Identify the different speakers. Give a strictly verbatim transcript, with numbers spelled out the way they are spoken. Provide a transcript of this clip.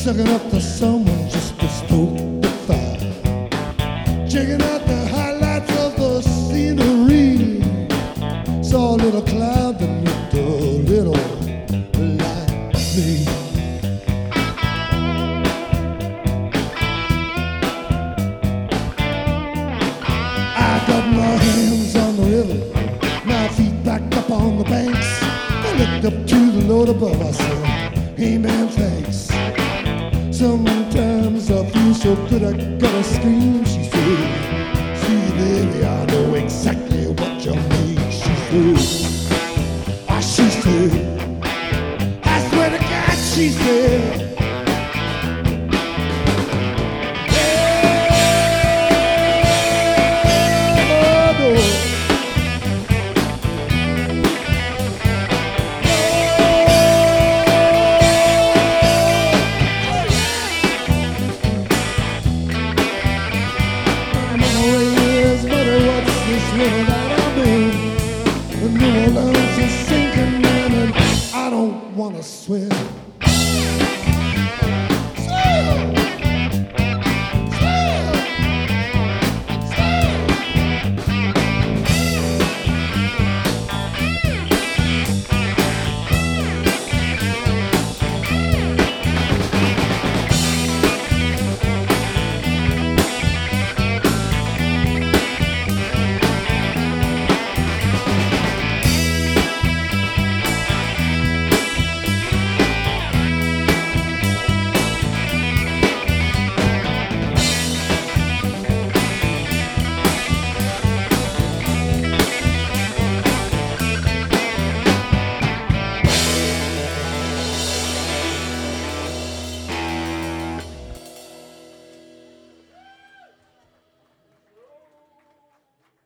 Speaker 1: sucking up to someone just to stoke the fire. Checking out the highlights of the scenery. Saw a little cloud that looked a little like me. I got my hands on the river, my feet back up on the banks. I looked up to the Lord above, I said, hey man, thanks. Sometimes I feel so good I gotta scream.